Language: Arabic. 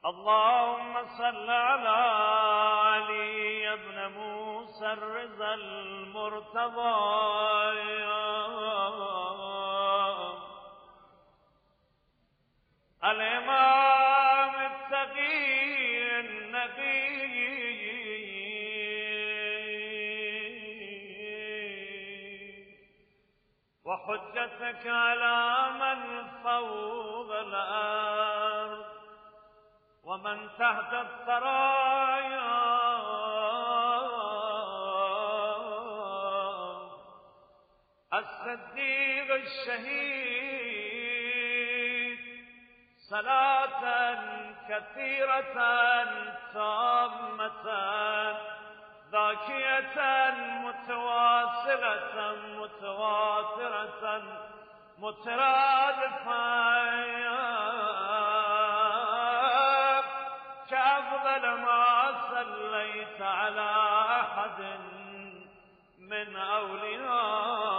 اللهم صل على علي بن موسى الرضا المرتضى الإمام التقي النبي وحجتك على من فوق الأرض ومن تحت الثرايا الصديق الشهيد صلاة كثيرة تامة ذاكية متواصلة متواترة مترادفة كأفضل ما صليت على أحد من أولياء